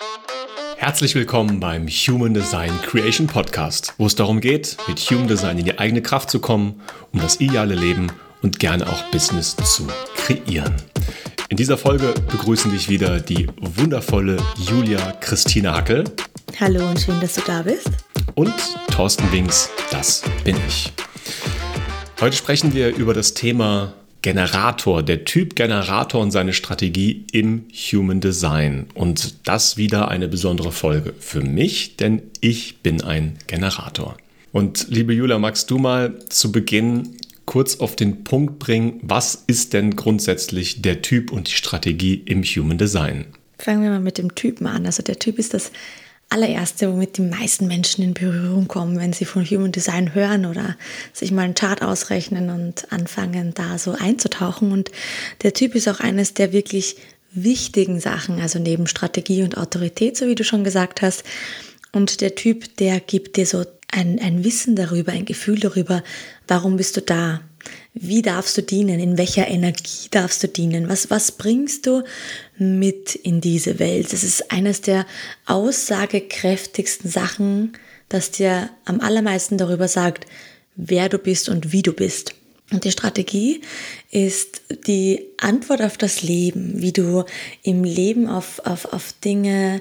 Herzlich willkommen beim Human Design Creation Podcast, wo es darum geht, mit Human Design in die eigene Kraft zu kommen, um das ideale Leben und gerne auch Business zu kreieren. In dieser Folge begrüßen dich wieder die wundervolle Julia Christine Hackel. Hallo und schön, dass du da bist. Und Thorsten Winks, das bin ich. Heute sprechen wir über das Thema Generator, der Typ Generator und seine Strategie im Human Design. Und das wieder eine besondere Folge für mich, denn ich bin ein Generator. Und liebe Julia, magst du mal zu Beginn kurz auf den Punkt bringen, was ist denn grundsätzlich der Typ und die Strategie im Human Design? Fangen wir mal mit dem Typen an. Also der Typ ist das allererste, womit die meisten Menschen in Berührung kommen, wenn sie von Human Design hören oder sich mal einen Chart ausrechnen und anfangen, da so einzutauchen. Und der Typ ist auch eines der wirklich wichtigen Sachen, also neben Strategie und Autorität, so wie du schon gesagt hast. Und der Typ, der gibt dir so ein Wissen darüber, ein Gefühl darüber, warum bist du da? Wie darfst du dienen? In welcher Energie darfst du dienen? Was bringst du mit in diese Welt? Das ist eines der aussagekräftigsten Sachen, das dir am allermeisten darüber sagt, wer du bist und wie du bist. Und die Strategie ist die Antwort auf das Leben, wie du im Leben auf Dinge,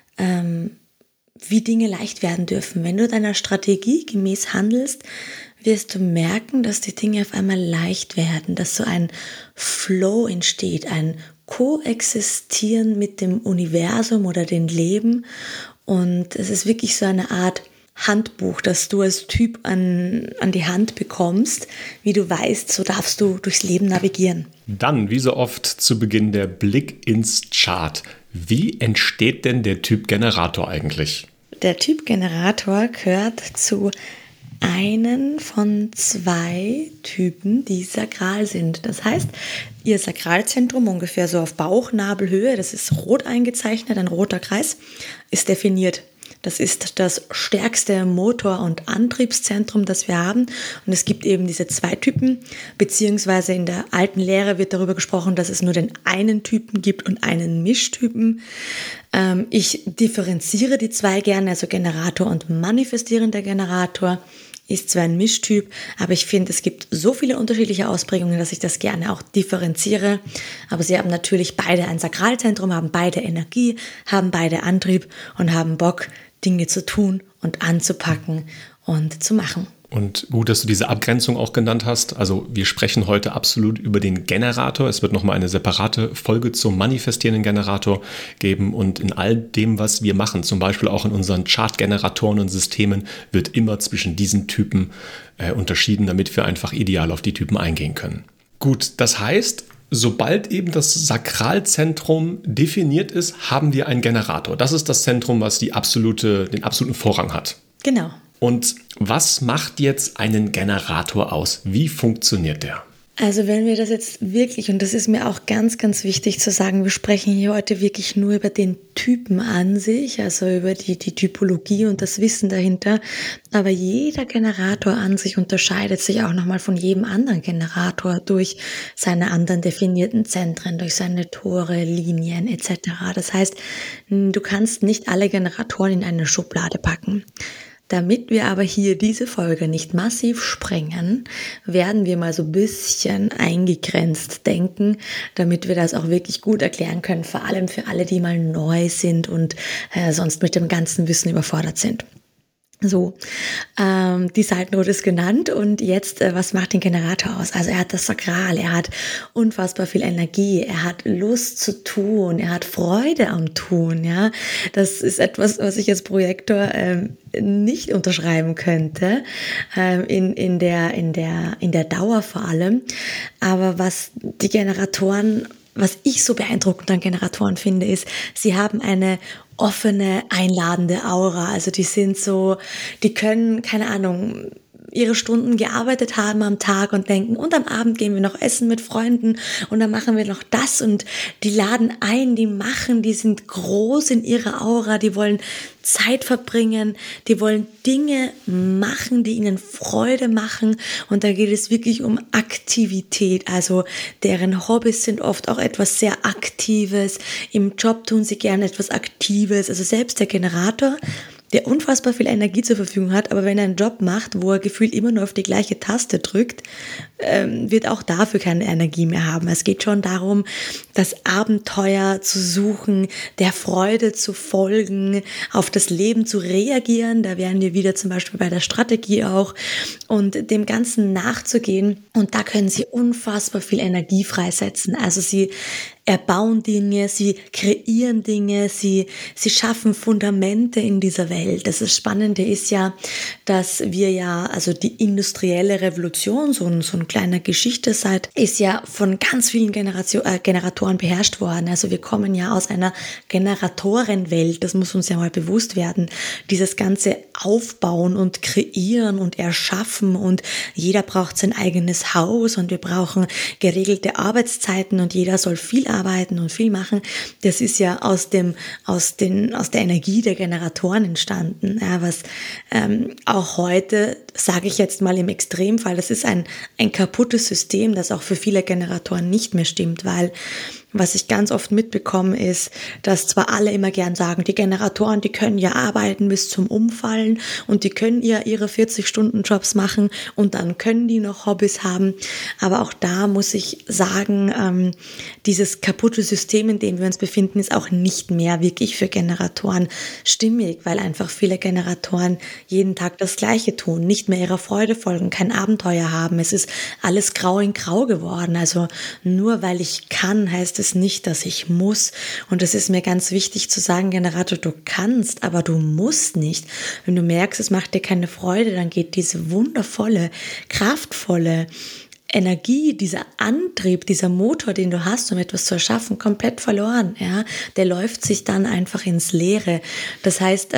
wie Dinge leicht werden dürfen. Wenn du deiner Strategie gemäß handelst, wirst du merken, dass die Dinge auf einmal leicht werden, dass so ein Flow entsteht, ein Koexistieren mit dem Universum oder dem Leben. Und es ist wirklich so eine Art Handbuch, das du als Typ an die Hand bekommst, wie du weißt, so darfst du durchs Leben navigieren. Dann, wie so oft zu Beginn, der Blick ins Chart. Wie entsteht denn der Typ Generator eigentlich? Der Typ Generator gehört zu einen von zwei Typen, die sakral sind. Das heißt, ihr Sakralzentrum ungefähr so auf Bauchnabelhöhe, das ist rot eingezeichnet, ein roter Kreis, ist definiert. Das ist das stärkste Motor- und Antriebszentrum, das wir haben. Und es gibt eben diese zwei Typen, beziehungsweise in der alten Lehre wird darüber gesprochen, dass es nur den einen Typen gibt und einen Mischtypen. Ich differenziere die zwei gerne, also Generator und manifestierender Generator ist zwar ein Mischtyp, aber ich finde, es gibt so viele unterschiedliche Ausprägungen, dass ich das gerne auch differenziere. Aber sie haben natürlich beide ein Sakralzentrum, haben beide Energie, haben beide Antrieb und haben Bock, Dinge zu tun und anzupacken und zu machen. Und gut, dass du diese Abgrenzung auch genannt hast. Also wir sprechen heute absolut über den Generator. Es wird nochmal eine separate Folge zum manifestierenden Generator geben. Und in all dem, was wir machen, zum Beispiel auch in unseren Chartgeneratoren und Systemen, wird immer zwischen diesen Typen unterschieden, damit wir einfach ideal auf die Typen eingehen können. Gut, das heißt, sobald eben das Sakralzentrum definiert ist, haben wir einen Generator. Das ist das Zentrum, was den absoluten Vorrang hat. Genau. Und was macht jetzt einen Generator aus? Wie funktioniert der? Also wenn wir das jetzt wirklich, und das ist mir auch ganz, ganz wichtig zu sagen, wir sprechen hier heute wirklich nur über den Typen an sich, also über die Typologie und das Wissen dahinter. Aber jeder Generator an sich unterscheidet sich auch nochmal von jedem anderen Generator durch seine anderen definierten Zentren, durch seine Tore, Linien etc. Das heißt, du kannst nicht alle Generatoren in eine Schublade packen. Damit wir aber hier diese Folge nicht massiv sprengen, werden wir mal so ein bisschen eingegrenzt denken, damit wir das auch wirklich gut erklären können, vor allem für alle, die mal neu sind und sonst mit dem ganzen Wissen überfordert sind. So, die Seitenrot ist genannt und jetzt, was macht den Generator aus? Also er hat das Sakral, er hat unfassbar viel Energie, er hat Lust zu tun, er hat Freude am Tun, ja. Das ist etwas, was ich als Projektor nicht unterschreiben könnte, in der Dauer vor allem. Aber was die Generatoren, was ich so beeindruckend an Generatoren finde, ist, sie haben eine offene, einladende Aura. Also die sind so, die können, keine Ahnung, ihre Stunden gearbeitet haben am Tag und denken, und am Abend gehen wir noch essen mit Freunden und dann machen wir noch das, und die laden ein, die machen, die sind groß in ihrer Aura, die wollen Zeit verbringen, die wollen Dinge machen, die ihnen Freude machen, und da geht es wirklich um Aktivität, also deren Hobbys sind oft auch etwas sehr Aktives, im Job tun sie gerne etwas Aktives, also selbst der Generator, der unfassbar viel Energie zur Verfügung hat, aber wenn er einen Job macht, wo er gefühlt immer nur auf die gleiche Taste drückt, wird auch dafür keine Energie mehr haben. Es geht schon darum, das Abenteuer zu suchen, der Freude zu folgen, auf das Leben zu reagieren. Da wären wir wieder zum Beispiel bei der Strategie auch, und dem Ganzen nachzugehen. Und da können sie unfassbar viel Energie freisetzen. Also sie erbauen Dinge, sie kreieren Dinge, sie schaffen Fundamente in dieser Welt. Das Spannende ist ja, dass wir ja, also die industrielle Revolution, so ein kleiner Geschichte-Site, ist ja von ganz vielen Generatoren beherrscht worden. Also wir kommen ja aus einer Generatorenwelt, das muss uns ja mal bewusst werden. Dieses ganze Aufbauen und Kreieren und Erschaffen, und jeder braucht sein eigenes Haus und wir brauchen geregelte Arbeitszeiten und jeder soll viel arbeiten und viel machen. Das ist ja aus der Energie der Generatoren entstanden. Ja, was auch heute, sage ich jetzt mal im Extremfall, das ist ein kaputtes System, das auch für viele Generatoren nicht mehr stimmt, weil was ich ganz oft mitbekomme, ist, dass zwar alle immer gern sagen, die Generatoren, die können ja arbeiten bis zum Umfallen und die können ja ihre 40-Stunden-Jobs machen und dann können die noch Hobbys haben. Aber auch da muss ich sagen, dieses kaputte System, in dem wir uns befinden, ist auch nicht mehr wirklich für Generatoren stimmig, weil einfach viele Generatoren jeden Tag das Gleiche tun, nicht mehr ihrer Freude folgen, kein Abenteuer haben. Es ist alles grau in grau geworden. Also nur weil ich kann, heißt es nicht, dass ich muss. Und es ist mir ganz wichtig zu sagen, Generator, du kannst, aber du musst nicht. Wenn du merkst, es macht dir keine Freude, dann geht diese wundervolle, kraftvolle Energie, dieser Antrieb, dieser Motor, den du hast, um etwas zu erschaffen, komplett verloren. Ja? Der läuft sich dann einfach ins Leere. Das heißt,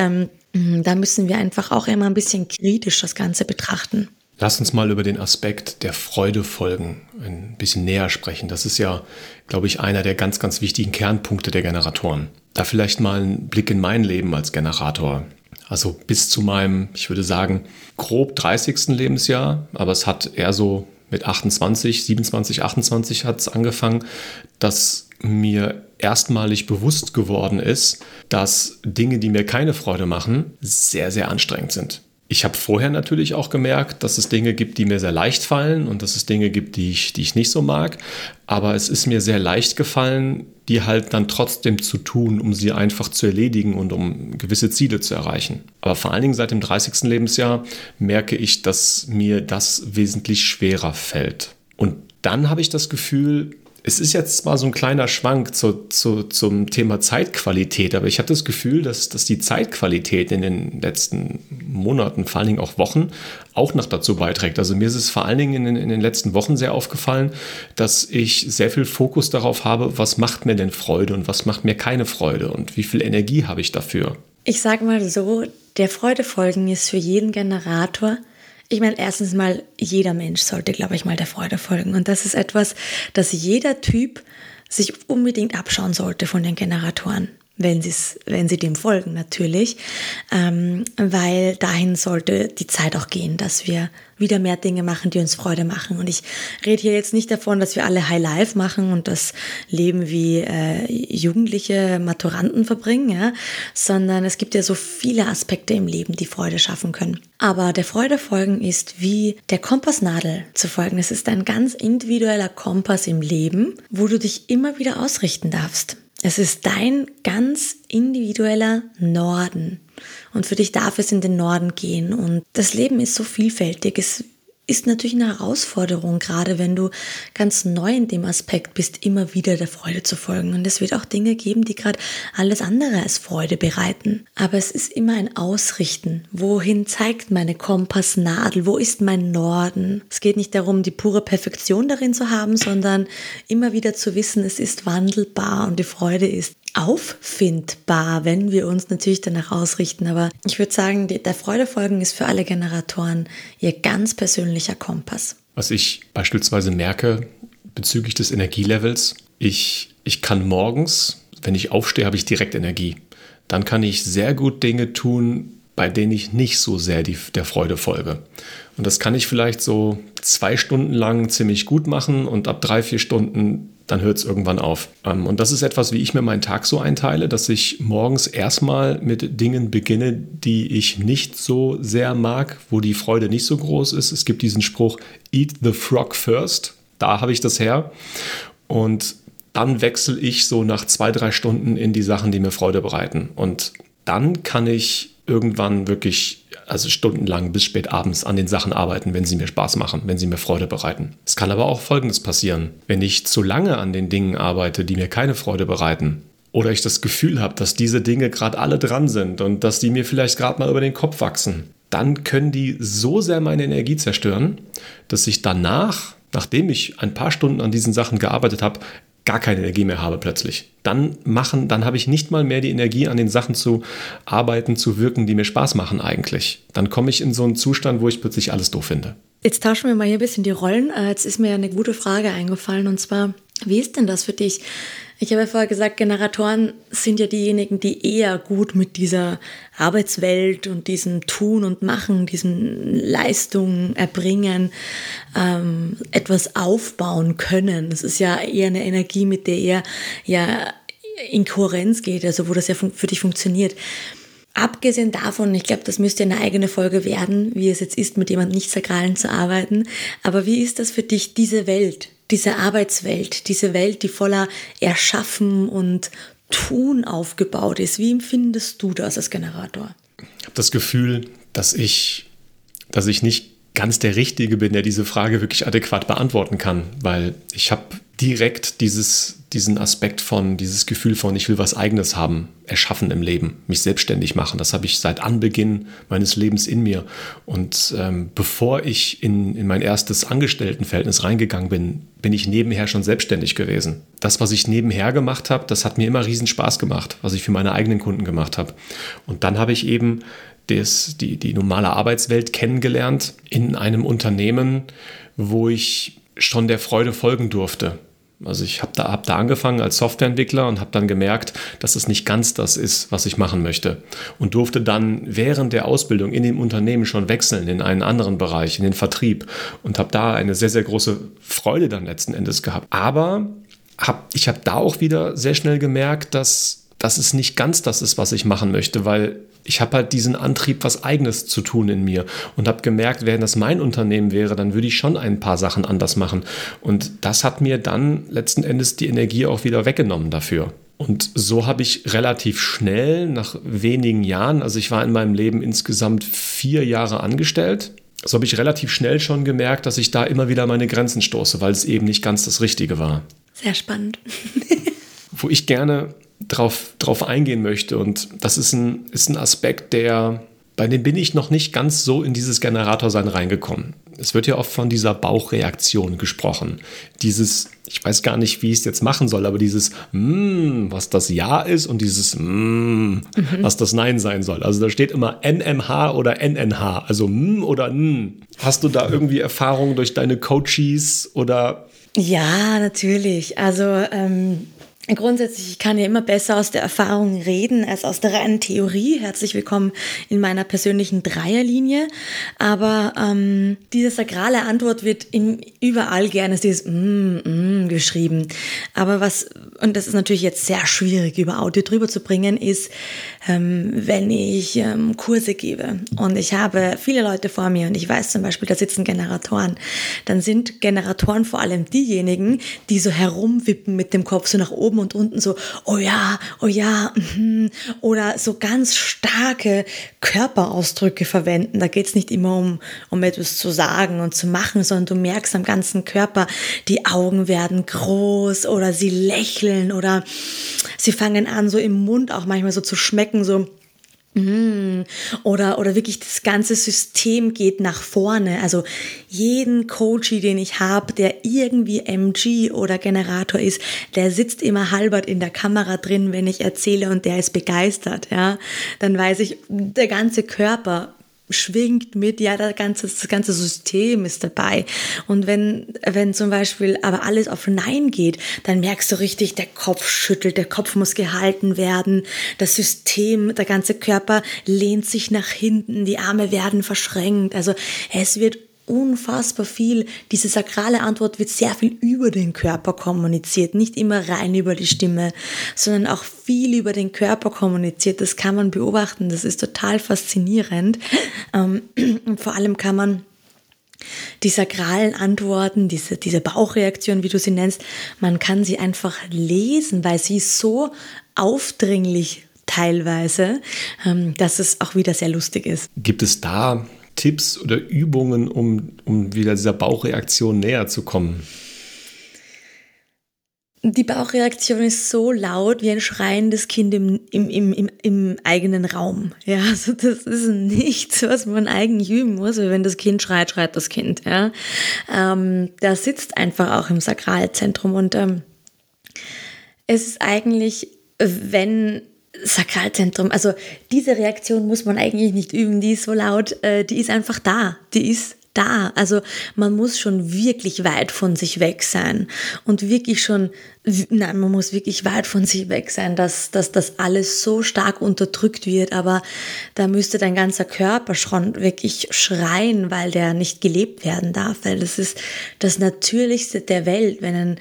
da müssen wir einfach auch immer ein bisschen kritisch das Ganze betrachten. Lass uns mal über den Aspekt der Freude folgen ein bisschen näher sprechen. Das ist ja, glaube ich, einer der ganz, ganz wichtigen Kernpunkte der Generatoren. Da vielleicht mal ein Blick in mein Leben als Generator. Also bis zu meinem, ich würde sagen, grob 30. Lebensjahr, aber es hat eher so mit 28, 27, 28 hat es angefangen, dass mir erstmalig bewusst geworden ist, dass Dinge, die mir keine Freude machen, sehr, sehr anstrengend sind. Ich habe vorher natürlich auch gemerkt, dass es Dinge gibt, die mir sehr leicht fallen und dass es Dinge gibt, die ich nicht so mag. Aber es ist mir sehr leicht gefallen, die halt dann trotzdem zu tun, um sie einfach zu erledigen und um gewisse Ziele zu erreichen. Aber vor allen Dingen seit dem 30. Lebensjahr merke ich, dass mir das wesentlich schwerer fällt. Und dann habe ich das Gefühl, es ist jetzt mal so ein kleiner Schwank zum Thema Zeitqualität, aber ich habe das Gefühl, dass die Zeitqualität in den letzten Monaten, vor allen Dingen auch Wochen, auch noch dazu beiträgt. Also mir ist es vor allen Dingen in den letzten Wochen sehr aufgefallen, dass ich sehr viel Fokus darauf habe, was macht mir denn Freude und was macht mir keine Freude und wie viel Energie habe ich dafür. Ich sage mal so, der Freude folgen ist für jeden Generator. Ich meine, erstens mal, jeder Mensch sollte, glaube ich, mal der Freude folgen. Und das ist etwas, das jeder Typ sich unbedingt abschauen sollte von den Generatoren, wenn sie dem folgen natürlich, weil dahin sollte die Zeit auch gehen, dass wir wieder mehr Dinge machen, die uns Freude machen. Und ich rede hier jetzt nicht davon, dass wir alle High Life machen und das Leben wie jugendliche Maturanten verbringen, ja? Sondern es gibt ja so viele Aspekte im Leben, die Freude schaffen können. Aber der Freude folgen ist wie der Kompassnadel zu folgen. Es ist ein ganz individueller Kompass im Leben, wo du dich immer wieder ausrichten darfst. Es ist dein ganz individueller Norden. Und für dich darf es in den Norden gehen. Und das Leben ist so vielfältig. Es ist natürlich eine Herausforderung, gerade wenn du ganz neu in dem Aspekt bist, immer wieder der Freude zu folgen. Und es wird auch Dinge geben, die gerade alles andere als Freude bereiten. Aber es ist immer ein Ausrichten. Wohin zeigt meine Kompassnadel? Wo ist mein Norden? Es geht nicht darum, die pure Perfektion darin zu haben, sondern immer wieder zu wissen, es ist wandelbar und die Freude ist auffindbar, wenn wir uns natürlich danach ausrichten. Aber ich würde sagen, der Freude folgen ist für alle Generatoren ihr ganz persönlicher Kompass. Was ich beispielsweise merke bezüglich des Energielevels, ich kann morgens, wenn ich aufstehe, habe ich direkt Energie. Dann kann ich sehr gut Dinge tun, bei denen ich nicht so sehr der Freude folge. Und das kann ich vielleicht so 2 Stunden lang ziemlich gut machen und ab 3-4 Stunden, dann hört es irgendwann auf. Und das ist etwas, wie ich mir meinen Tag so einteile, dass ich morgens erstmal mit Dingen beginne, die ich nicht so sehr mag, wo die Freude nicht so groß ist. Es gibt diesen Spruch, eat the frog first. Da habe ich das her. Und dann wechsle ich so nach 2-3 Stunden in die Sachen, die mir Freude bereiten. Und dann kann ich irgendwann wirklich, also stundenlang bis spät abends an den Sachen arbeiten, wenn sie mir Spaß machen, wenn sie mir Freude bereiten. Es kann aber auch Folgendes passieren. Wenn ich zu lange an den Dingen arbeite, die mir keine Freude bereiten, oder ich das Gefühl habe, dass diese Dinge gerade alle dran sind und dass die mir vielleicht gerade mal über den Kopf wachsen, dann können die so sehr meine Energie zerstören, dass ich danach, nachdem ich ein paar Stunden an diesen Sachen gearbeitet habe, gar keine Energie mehr habe plötzlich. Dann habe ich nicht mal mehr die Energie, an den Sachen zu arbeiten, zu wirken, die mir Spaß machen eigentlich. Dann komme ich in so einen Zustand, wo ich plötzlich alles doof finde. Jetzt tauschen wir mal hier ein bisschen die Rollen. Jetzt ist mir ja eine gute Frage eingefallen, und zwar, wie ist denn das für dich? Ich habe ja vorher gesagt, Generatoren sind ja diejenigen, die eher gut mit dieser Arbeitswelt und diesem Tun und Machen, diesen Leistungen erbringen, etwas aufbauen können. Das ist ja eher eine Energie, mit der ihr ja in Kohärenz geht, also wo das ja für dich funktioniert. Abgesehen davon, ich glaube, das müsste eine eigene Folge werden, wie es jetzt ist, mit jemandem Nicht-Sakralen zu arbeiten. Aber wie ist das für dich, diese Welt, diese Arbeitswelt, diese Welt, die voller Erschaffen und Tun aufgebaut ist? Wie empfindest du das als Generator? Ich habe das Gefühl, dass ich nicht ganz der Richtige bin, der diese Frage wirklich adäquat beantworten kann, weil ich habe direkt diesen Aspekt von, dieses Gefühl von, ich will was Eigenes haben, erschaffen im Leben, mich selbstständig machen. Das habe ich seit Anbeginn meines Lebens in mir. Und bevor ich in mein erstes Angestelltenverhältnis reingegangen bin ich nebenher schon selbstständig gewesen. Das, was ich nebenher gemacht habe, das hat mir immer riesen Spaß gemacht, was ich für meine eigenen Kunden gemacht habe. Und dann habe ich eben die normale Arbeitswelt kennengelernt in einem Unternehmen, wo ich schon der Freude folgen durfte. Also ich habe da angefangen als Softwareentwickler und habe dann gemerkt, dass es nicht ganz das ist, was ich machen möchte. Und durfte dann während der Ausbildung in dem Unternehmen schon wechseln in einen anderen Bereich, in den Vertrieb. Und habe da eine sehr, sehr große Freude dann letzten Endes gehabt. Aber ich habe da auch wieder sehr schnell gemerkt, dass es nicht ganz das ist, was ich machen möchte, weil ich habe halt diesen Antrieb, was Eigenes zu tun in mir und habe gemerkt, wenn das mein Unternehmen wäre, dann würde ich schon ein paar Sachen anders machen. Und das hat mir dann letzten Endes die Energie auch wieder weggenommen dafür. Und so habe ich relativ schnell, nach wenigen Jahren, also ich war in meinem Leben insgesamt 4 Jahre angestellt, so habe ich relativ schnell schon gemerkt, dass ich da immer wieder meine Grenzen stoße, weil es eben nicht ganz das Richtige war. Sehr spannend. Wo ich gerne drauf eingehen möchte. Und das ist ein Aspekt, bei dem bin ich noch nicht ganz so in dieses Generatorsein reingekommen. Es wird ja oft von dieser Bauchreaktion gesprochen. Dieses, ich weiß gar nicht, wie ich es jetzt machen soll, aber dieses was das Ja ist und dieses was das Nein sein soll. Also da steht immer NMH oder NNH, also oder N. Hast du da irgendwie Erfahrungen durch deine Coaches oder? Ja, natürlich. Also grundsätzlich, ich kann ja immer besser aus der Erfahrung reden als aus der reinen Theorie. Herzlich willkommen in meiner persönlichen Dreierlinie. Aber diese sakrale Antwort wird überall gerne dieses geschrieben. Aber und das ist natürlich jetzt sehr schwierig über Audio drüber zu bringen, ist, wenn ich Kurse gebe und ich habe viele Leute vor mir und ich weiß zum Beispiel, da sitzen Generatoren, dann sind Generatoren vor allem diejenigen, die so herumwippen mit dem Kopf so nach oben und unten so, oh ja, oder so ganz starke Körperausdrücke verwenden. Da geht es nicht immer um etwas zu sagen und zu machen, sondern du merkst am ganzen Körper, die Augen werden groß oder sie lächeln oder sie fangen an, so im Mund auch manchmal so zu schmecken, so Oder wirklich das ganze System geht nach vorne. Also jeden Coachie, den ich habe, der irgendwie MG oder Generator ist, der sitzt immer halbert in der Kamera drin, wenn ich erzähle und der ist begeistert. Ja, dann weiß ich, der ganze Körper schwingt mit, ja, das ganze System ist dabei. Und wenn zum Beispiel aber alles auf Nein geht, dann merkst du richtig, der Kopf schüttelt, der Kopf muss gehalten werden, das System, der ganze Körper lehnt sich nach hinten, die Arme werden verschränkt. Also es wird unfassbar viel, diese sakrale Antwort wird sehr viel über den Körper kommuniziert, nicht immer rein über die Stimme, sondern auch viel über den Körper kommuniziert. Das kann man beobachten, das ist total faszinierend. Und vor allem kann man die sakralen Antworten, diese Bauchreaktion, wie du sie nennst, man kann sie einfach lesen, weil sie so aufdringlich teilweise, dass es auch wieder sehr lustig ist. Gibt es da Tipps oder Übungen, um wieder dieser Bauchreaktion näher zu kommen? Die Bauchreaktion ist so laut wie ein schreiendes Kind im eigenen Raum. Ja, also das ist nichts, was man eigentlich üben muss. Weil wenn das Kind schreit, schreit das Kind. Ja, da sitzt einfach auch im Sakralzentrum und es ist eigentlich, wenn Sakralzentrum, also diese Reaktion muss man eigentlich nicht üben, die ist so laut, die ist einfach da, die ist da. Also man muss schon wirklich weit von sich weg sein und man muss wirklich weit von sich weg sein, dass das alles so stark unterdrückt wird, aber da müsste dein ganzer Körper schon wirklich schreien, weil der nicht gelebt werden darf, weil das ist das Natürlichste der Welt.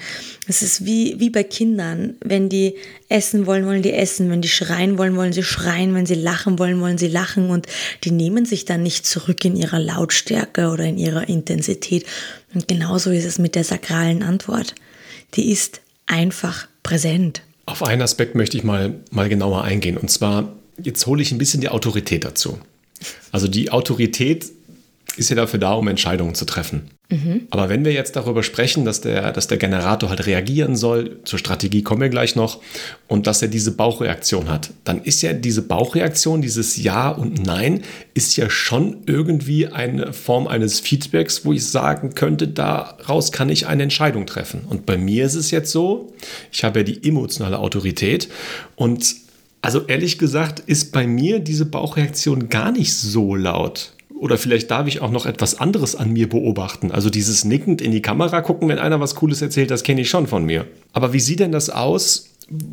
Es ist wie bei Kindern, wenn die essen wollen, wollen die essen, wenn die schreien wollen, wollen sie schreien, wenn sie lachen wollen, wollen sie lachen und die nehmen sich dann nicht zurück in ihrer Lautstärke oder in ihrer Intensität. Und genauso ist es mit der sakralen Antwort. Die ist einfach präsent. Auf einen Aspekt möchte ich mal genauer eingehen. Und zwar, jetzt hole ich ein bisschen die Autorität dazu. Also die Autorität ist ja dafür da, um Entscheidungen zu treffen. Aber wenn wir jetzt darüber sprechen, dass der Generator halt reagieren soll, zur Strategie kommen wir gleich noch, und dass er diese Bauchreaktion hat, dann ist ja diese Bauchreaktion, dieses Ja und Nein, ist ja schon irgendwie eine Form eines Feedbacks, wo ich sagen könnte, daraus kann ich eine Entscheidung treffen. Und bei mir ist es jetzt so, ich habe ja die emotionale Autorität und also ehrlich gesagt ist bei mir diese Bauchreaktion gar nicht so laut. Oder vielleicht darf ich auch noch etwas anderes an mir beobachten. Also dieses nickend in die Kamera gucken, wenn einer was Cooles erzählt, das kenne ich schon von mir. Aber wie sieht denn das aus?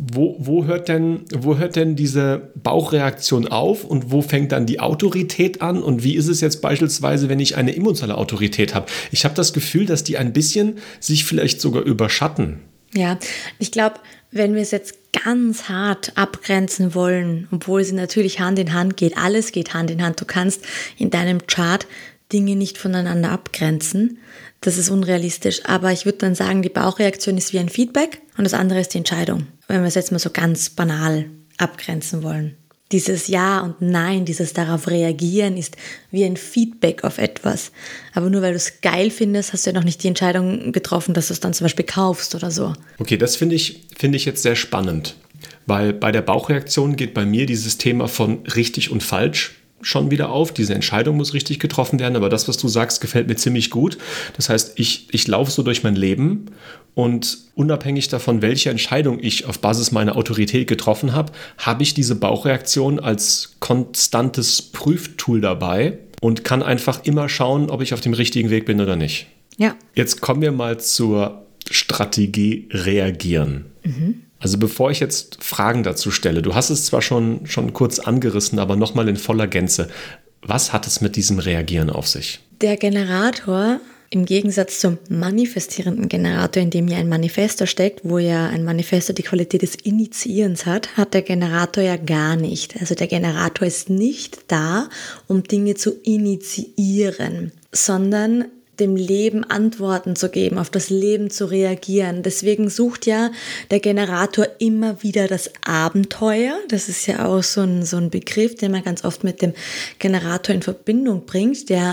Wo hört denn diese Bauchreaktion auf und wo fängt dann die Autorität an? Und wie ist es jetzt beispielsweise, wenn ich eine emotionale Autorität habe? Ich habe das Gefühl, dass die ein bisschen sich vielleicht sogar überschatten. Ja, ich glaube, wenn wir es jetzt ganz hart abgrenzen wollen, obwohl sie natürlich Hand in Hand geht, alles geht Hand in Hand. Du kannst in deinem Chart Dinge nicht voneinander abgrenzen. Das ist unrealistisch. Aber ich würde dann sagen, die Bauchreaktion ist wie ein Feedback und das andere ist die Entscheidung. Wenn wir es jetzt mal so ganz banal abgrenzen wollen. Dieses Ja und Nein, dieses darauf reagieren ist wie ein Feedback auf etwas. Aber nur weil du es geil findest, hast du ja noch nicht die Entscheidung getroffen, dass du es dann zum Beispiel kaufst oder so. Okay, das finde ich jetzt sehr spannend, weil bei der Bauchreaktion geht bei mir dieses Thema von richtig und falsch schon wieder auf. Diese Entscheidung muss richtig getroffen werden, aber das, was du sagst, gefällt mir ziemlich gut. Das heißt, ich laufe so durch mein Leben und unabhängig davon, welche Entscheidung ich auf Basis meiner Autorität getroffen habe, habe ich diese Bauchreaktion als konstantes Prüftool dabei und kann einfach immer schauen, ob ich auf dem richtigen Weg bin oder nicht. Ja. Jetzt kommen wir mal zur Strategie reagieren. Also bevor ich jetzt Fragen dazu stelle, du hast es zwar schon kurz angerissen, aber nochmal in voller Gänze. Was hat es mit diesem Reagieren auf sich? Der Generator, im Gegensatz zum manifestierenden Generator, in dem ja ein Manifestor steckt, wo ja ein Manifestor die Qualität des Initiierens hat der Generator ja gar nicht. Also der Generator ist nicht da, um Dinge zu initiieren, sondern dem Leben Antworten zu geben, auf das Leben zu reagieren. Deswegen sucht ja der Generator immer wieder das Abenteuer. Das ist ja auch so ein Begriff, den man ganz oft mit dem Generator in Verbindung bringt. Der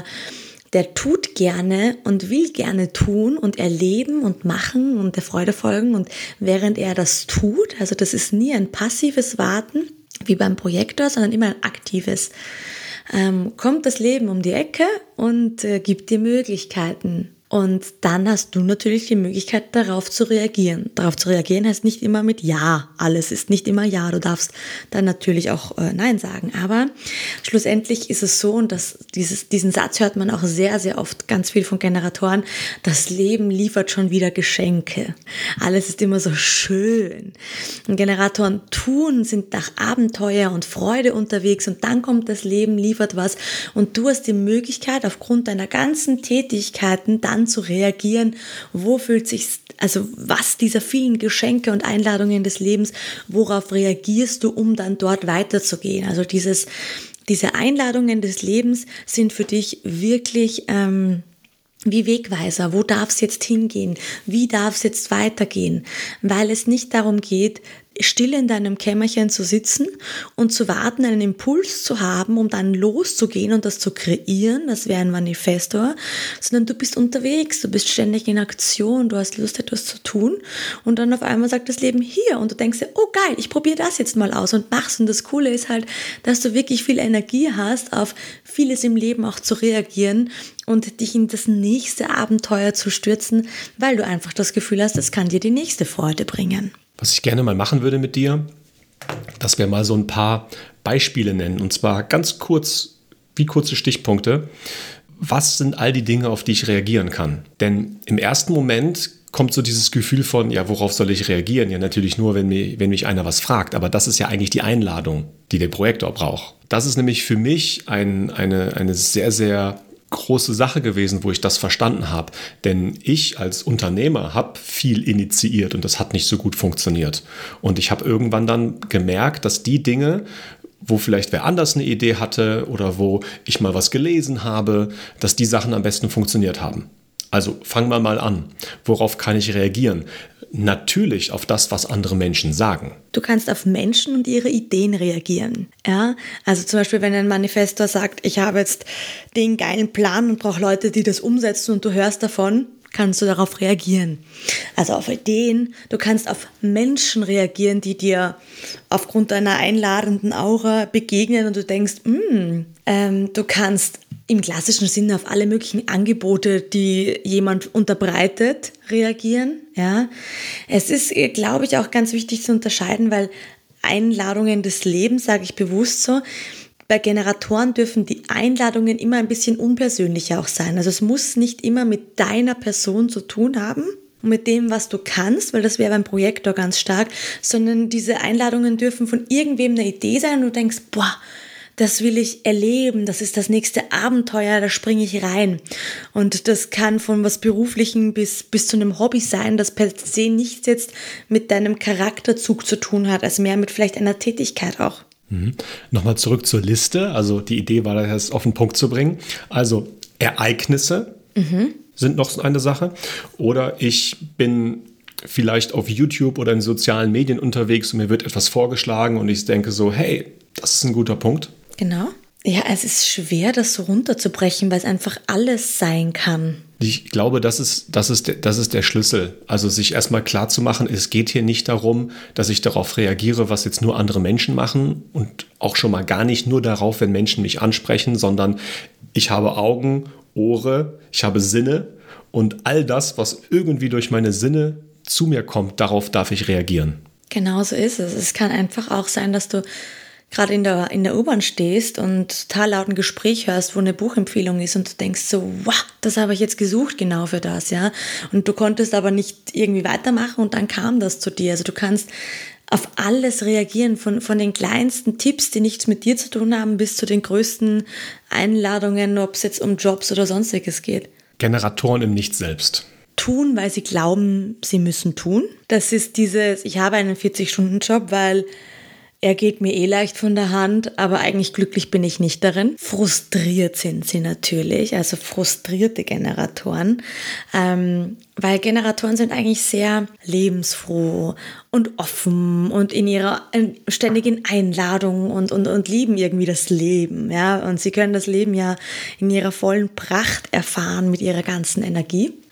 tut gerne und will gerne tun und erleben und machen und der Freude folgen. Und während er das tut, also das ist nie ein passives Warten, wie beim Projektor, sondern immer ein aktives. Kommt das Leben um die Ecke und gibt dir Möglichkeiten. Und dann hast du natürlich die Möglichkeit, darauf zu reagieren. Darauf zu reagieren heißt nicht immer mit Ja. Alles ist nicht immer Ja. Du darfst dann natürlich auch Nein sagen. Aber schlussendlich ist es so, und diesen Satz hört man auch sehr, sehr oft, ganz viel von Generatoren: Das Leben liefert schon wieder Geschenke. Alles ist immer so schön. Und Generatoren sind nach Abenteuer und Freude unterwegs, und dann kommt das Leben, liefert was, und du hast die Möglichkeit, aufgrund deiner ganzen Tätigkeiten dann zu reagieren, was dieser vielen Geschenke und Einladungen des Lebens, worauf reagierst du, um dann dort weiterzugehen. Also diese Einladungen des Lebens sind für dich wirklich wie Wegweiser. Wo darf es jetzt hingehen? Wie darf es jetzt weitergehen? Weil es nicht darum geht, still in deinem Kämmerchen zu sitzen und zu warten, einen Impuls zu haben, um dann loszugehen und das zu kreieren, das wäre ein Manifestor, sondern du bist unterwegs, du bist ständig in Aktion, du hast Lust, etwas zu tun, und dann auf einmal sagt das Leben hier, und du denkst dir, oh geil, ich probiere das jetzt mal aus und machst. Und das Coole ist halt, dass du wirklich viel Energie hast, auf vieles im Leben auch zu reagieren und dich in das nächste Abenteuer zu stürzen, weil du einfach das Gefühl hast, das kann dir die nächste Freude bringen. Was ich gerne mal machen würde mit dir, dass wir mal so ein paar Beispiele nennen, und zwar ganz kurz, wie kurze Stichpunkte. Was sind all die Dinge, auf die ich reagieren kann? Denn im ersten Moment kommt so dieses Gefühl von, ja, worauf soll ich reagieren? Ja, natürlich nur, wenn mich einer was fragt. Aber das ist ja eigentlich die Einladung, die der Projektor braucht. Das ist nämlich für mich eine sehr, sehr große Sache gewesen, wo ich das verstanden habe. Denn ich als Unternehmer habe viel initiiert und das hat nicht so gut funktioniert. Und ich habe irgendwann dann gemerkt, dass die Dinge, wo vielleicht wer anders eine Idee hatte oder wo ich mal was gelesen habe, dass die Sachen am besten funktioniert haben. Also fangen wir mal an. Worauf kann ich reagieren? Natürlich auf das, was andere Menschen sagen. Du kannst auf Menschen und ihre Ideen reagieren. Ja? Also zum Beispiel, wenn ein Manifestor sagt, ich habe jetzt den geilen Plan und brauche Leute, die das umsetzen, und du hörst davon, kannst du darauf reagieren. Also auf Ideen. Du kannst auf Menschen reagieren, die dir aufgrund deiner einladenden Aura begegnen, und du denkst, du kannst im klassischen Sinne auf alle möglichen Angebote, die jemand unterbreitet, reagieren. Ja? Es ist, glaube ich, auch ganz wichtig zu unterscheiden, weil Einladungen des Lebens, sage ich bewusst so, bei Generatoren dürfen die Einladungen immer ein bisschen unpersönlicher auch sein. Also es muss nicht immer mit deiner Person zu tun haben und mit dem, was du kannst, weil das wäre beim Projektor ganz stark, sondern diese Einladungen dürfen von irgendwem eine Idee sein, und du denkst, boah, das will ich erleben, das ist das nächste Abenteuer, da springe ich rein. Und das kann von was Beruflichem bis zu einem Hobby sein, das per se nichts jetzt mit deinem Charakterzug zu tun hat, als mehr mit vielleicht einer Tätigkeit auch. Nochmal zurück zur Liste. Also die Idee war, das auf den Punkt zu bringen. Also Ereignisse sind noch so eine Sache. Oder ich bin vielleicht auf YouTube oder in sozialen Medien unterwegs und mir wird etwas vorgeschlagen und ich denke so, hey, das ist ein guter Punkt. Genau. Ja, es ist schwer, das so runterzubrechen, weil es einfach alles sein kann. Ich glaube, das ist der Schlüssel. Also sich erstmal klar zu machen, es geht hier nicht darum, dass ich darauf reagiere, was jetzt nur andere Menschen machen, und auch schon mal gar nicht nur darauf, wenn Menschen mich ansprechen, sondern ich habe Augen, Ohren, ich habe Sinne, und all das, was irgendwie durch meine Sinne zu mir kommt, darauf darf ich reagieren. Genau so ist es. Es kann einfach auch sein, dass du gerade in der U-Bahn stehst und total laut ein Gespräch hörst, wo eine Buchempfehlung ist, und du denkst so, wow, das habe ich jetzt gesucht genau für das, ja. Und du konntest aber nicht irgendwie weitermachen, und dann kam das zu dir. Also du kannst auf alles reagieren, von den kleinsten Tipps, die nichts mit dir zu tun haben, bis zu den größten Einladungen, ob es jetzt um Jobs oder sonstiges geht. Generatoren im Nicht-Selbst. Tun, weil sie glauben, sie müssen tun. Das ist dieses, ich habe einen 40-Stunden-Job, weil er geht mir leicht von der Hand, aber eigentlich glücklich bin ich nicht darin. Frustriert sind sie natürlich, also frustrierte Generatoren, weil Generatoren sind eigentlich sehr lebensfroh und offen und in ihrer ständigen Einladung und lieben irgendwie das Leben, ja, und sie können das Leben ja in ihrer vollen Pracht erfahren mit ihrer ganzen Energie.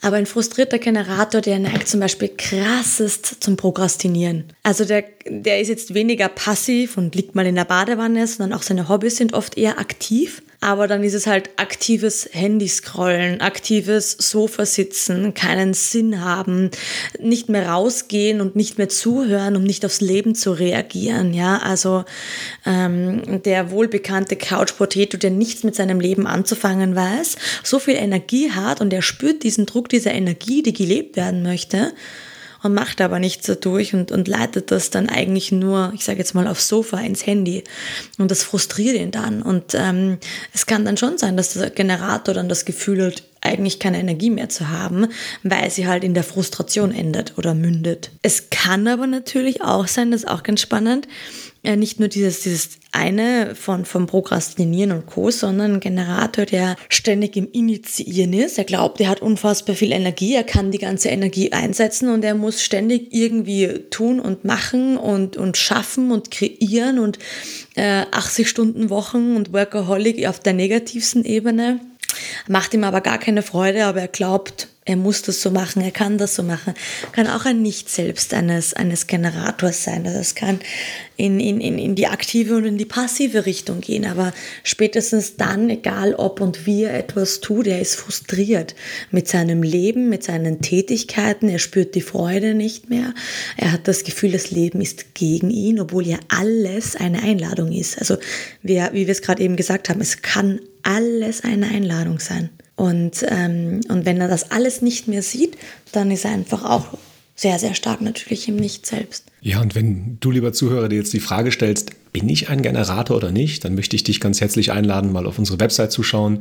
Aber ein frustrierter Generator, der neigt zum Beispiel krassest zum Prokrastinieren. Also der ist jetzt weniger passiv und liegt mal in der Badewanne, sondern auch seine Hobbys sind oft eher aktiv. Aber dann ist es halt aktives Handyscrollen, aktives Sofasitzen, keinen Sinn haben, nicht mehr rausgehen und nicht mehr zuhören, um nicht aufs Leben zu reagieren. Ja, also der wohlbekannte Couch Potato, der nichts mit seinem Leben anzufangen weiß, so viel Energie hat und er spürt diesen Druck dieser Energie, die gelebt werden möchte, und macht aber nichts dadurch und leitet das dann eigentlich nur, ich sage jetzt mal, aufs Sofa, ins Handy. Und das frustriert ihn dann. Und es kann dann schon sein, dass der Generator dann das Gefühl hat, eigentlich keine Energie mehr zu haben, weil sie halt in der Frustration endet oder mündet. Es kann aber natürlich auch sein, das ist auch ganz spannend, nicht nur dieses eine vom Prokrastinieren und Co., sondern ein Generator, der ständig im Initiieren ist. Er glaubt, er hat unfassbar viel Energie, er kann die ganze Energie einsetzen und er muss ständig irgendwie tun und machen und schaffen und kreieren und 80-Stunden-Wochen und Workaholic auf der negativsten Ebene. Macht ihm aber gar keine Freude, aber er glaubt, er muss das so machen, er kann das so machen. Kann auch ein Nicht-Selbst eines Generators sein. Also es kann in die aktive und in die passive Richtung gehen. Aber spätestens dann, egal ob und wie er etwas tut, er ist frustriert mit seinem Leben, mit seinen Tätigkeiten. Er spürt die Freude nicht mehr. Er hat das Gefühl, das Leben ist gegen ihn, obwohl ja alles eine Einladung ist. Also wie wir es gerade eben gesagt haben, es kann alles eine Einladung sein. Und wenn er das alles nicht mehr sieht, dann ist er einfach auch sehr, sehr stark natürlich im Nicht-Selbst. Ja, und wenn du, lieber Zuhörer, dir jetzt die Frage stellst, bin ich ein Generator oder nicht, dann möchte ich dich ganz herzlich einladen, mal auf unsere Website zu schauen,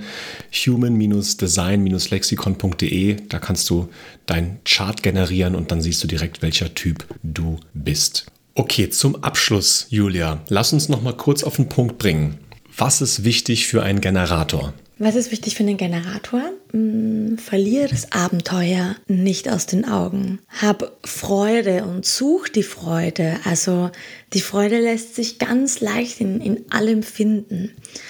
human-design-lexikon.de. Da kannst du deinen Chart generieren und dann siehst du direkt, welcher Typ du bist. Okay, zum Abschluss, Julia, lass uns noch mal kurz auf den Punkt bringen. Was ist wichtig für einen Generator? Was ist wichtig für einen Generator? Verliere das Abenteuer nicht aus den Augen. Hab Freude und such die Freude. Also die Freude lässt sich ganz leicht in allem finden.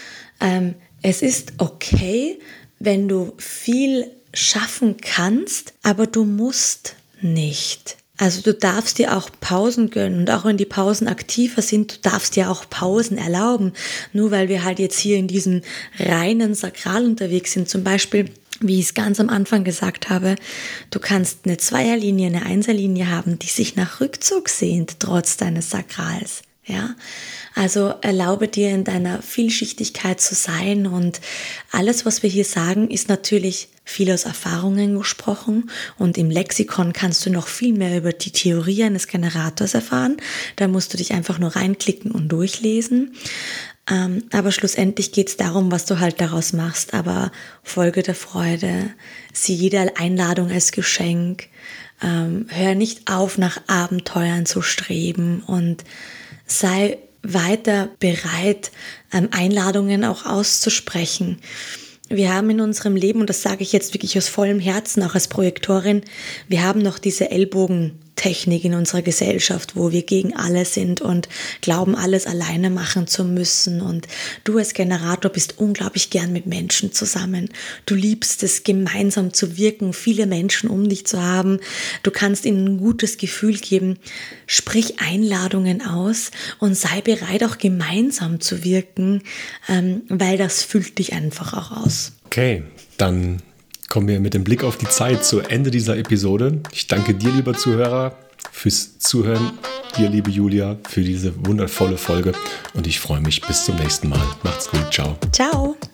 Es ist okay, wenn du viel schaffen kannst, aber du musst nicht. Also du darfst dir auch Pausen gönnen und auch wenn die Pausen aktiver sind, du darfst dir auch Pausen erlauben. Nur weil wir halt jetzt hier in diesem reinen Sakral unterwegs sind, zum Beispiel, wie ich es ganz am Anfang gesagt habe, du kannst eine Zweierlinie, eine Einserlinie haben, die sich nach Rückzug sehnt, trotz deines Sakrals. Ja, also erlaube dir in deiner Vielschichtigkeit zu sein und alles, was wir hier sagen, ist natürlich viel aus Erfahrungen gesprochen und im Lexikon kannst du noch viel mehr über die Theorie eines Generators erfahren. Da musst du dich einfach nur reinklicken und durchlesen. Aber schlussendlich geht es darum, was du halt daraus machst. Aber Folge der Freude, sieh jede Einladung als Geschenk, hör nicht auf, nach Abenteuern zu streben und sei weiter bereit, Einladungen auch auszusprechen. Wir haben in unserem Leben, und das sage ich jetzt wirklich aus vollem Herzen, auch als Projektorin, wir haben noch diese Ellbogentechnik in unserer Gesellschaft, wo wir gegen alle sind und glauben, alles alleine machen zu müssen. Und du als Generator bist unglaublich gern mit Menschen zusammen. Du liebst es, gemeinsam zu wirken, viele Menschen um dich zu haben. Du kannst ihnen ein gutes Gefühl geben. Sprich Einladungen aus und sei bereit, auch gemeinsam zu wirken, weil das füllt dich einfach auch aus. Okay, dann kommen wir mit dem Blick auf die Zeit zu Ende dieser Episode. Ich danke dir, lieber Zuhörer, fürs Zuhören, dir, liebe Julia, für diese wundervolle Folge und ich freue mich bis zum nächsten Mal. Macht's gut, ciao. Ciao.